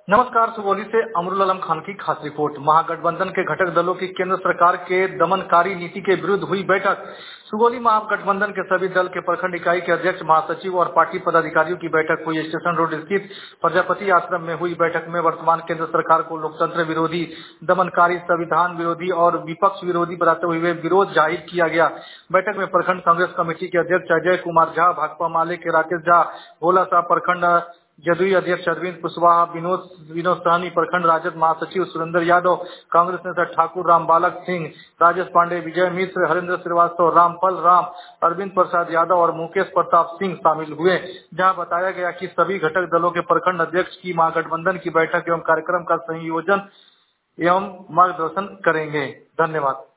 नमस्कार। सुगौली से अमरुल आलम खान की खास रिपोर्ट। महागठबंधन के घटक दलों की केंद्र सरकार के दमनकारी नीति के विरुद्ध हुई बैठक। सुगौली महागठबंधन के सभी दल के प्रखंड इकाई के अध्यक्ष, महासचिव और पार्टी पदाधिकारियों की बैठक हुई। स्टेशन रोड स्थित प्रजापति आश्रम में हुई बैठक में वर्तमान केंद्र सरकार को लोकतंत्र विरोधी, दमनकारी, संविधान विरोधी और विपक्ष विरोधी बताते हुए विरोध जाहिर किया गया। बैठक में प्रखंड कांग्रेस कमेटी के अध्यक्ष अजय कुमार झा, भाकपा माले के राकेश झा, भोला साहब, प्रखंड जदयू अध्यक्ष अरविंद कुशवाहा, विनोद सहनी, प्रखंड राजद महासचिव सुरेंद्र यादव, कांग्रेस नेता ठाकुर राम बालक सिंह, राजेश पांडे, विजय मिश्र, हरेंद्र श्रीवास्तव, रामफल राम, अरविंद प्रसाद यादव और मुकेश प्रताप सिंह शामिल हुए। जहां बताया गया कि सभी घटक दलों के प्रखंड अध्यक्ष की महागठबंधन की बैठक एवं कार्यक्रम का संयोजन एवं मार्गदर्शन करेंगे। धन्यवाद।